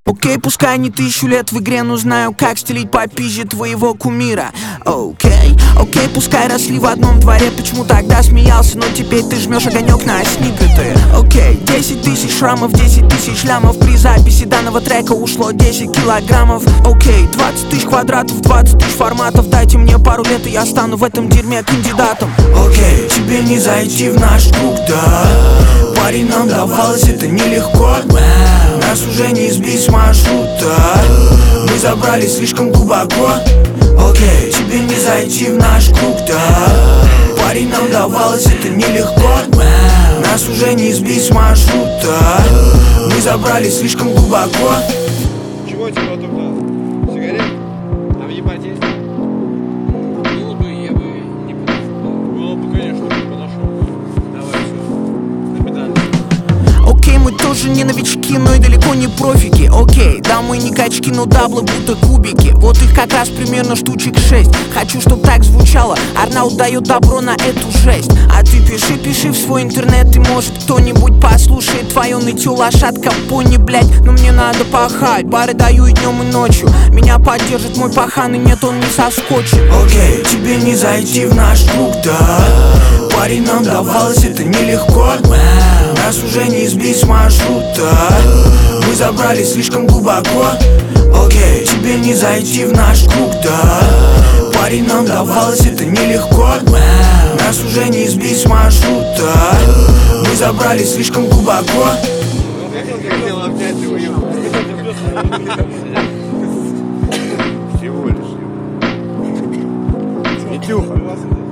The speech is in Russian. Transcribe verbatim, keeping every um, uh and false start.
Окей, пускай не тысячу лет в игре, но знаю, как стелить по пизже твоего кумира. Окей, окей, пускай росли в одном дворе. Почему тогда смеялся, но теперь ты жмешь огонек на снипеты. Окей, десять тысяч шрамов, десять тысяч лямов. При записи данного трека ушло десять килограммов. Окей, двадцать тысяч квадратов, двадцать тысяч форматов. Дайте мне пару лет, и я стану в этом дерьме кандидатом. Окей, тебе не зайти в наш круг, да. Парень, нам давалось это нелегко. Нас уже не сбить с маршрута. Мы забрались слишком глубоко. Окей, тебе не зайти в наш круг, да. Парень, нам давалось это нелегко. Нас уже не сбить с маршрута. Мы забрались слишком глубоко. Чего тебе вокруг надо? Сигарет? А въебать есть? Было бы, я бы не подошел. Было бы, конечно, не подошел. Давай, все. На педали. Окей, мы тоже не новички, но и далеко не профики. Окей, да, мы не качки, но даблы будто кубики. Вот их как раз примерно штучек шесть. Хочу, чтоб так звучало. Арнаут дает добро на эту жесть. А ты пиши, пиши в свой интернет. И может кто-нибудь послушает твое нытье, лошадка пони, блять. Но мне надо пахать, бары даю и днем, и ночью. Меня поддержит мой пахан, и нет, он не соскочит. Окей, тебе не зайти в наш круг, да. Парень, нам давалось это нелегко. Нас уже не сбить с маршрута. Мы забрались слишком глубоко. Окей, тебе не зайти в наш круг, да. Парень, нам давалось это нелегко. Нас уже не сбить с маршрута. Мы забрались слишком глубоко. Всего лишь. Митюха.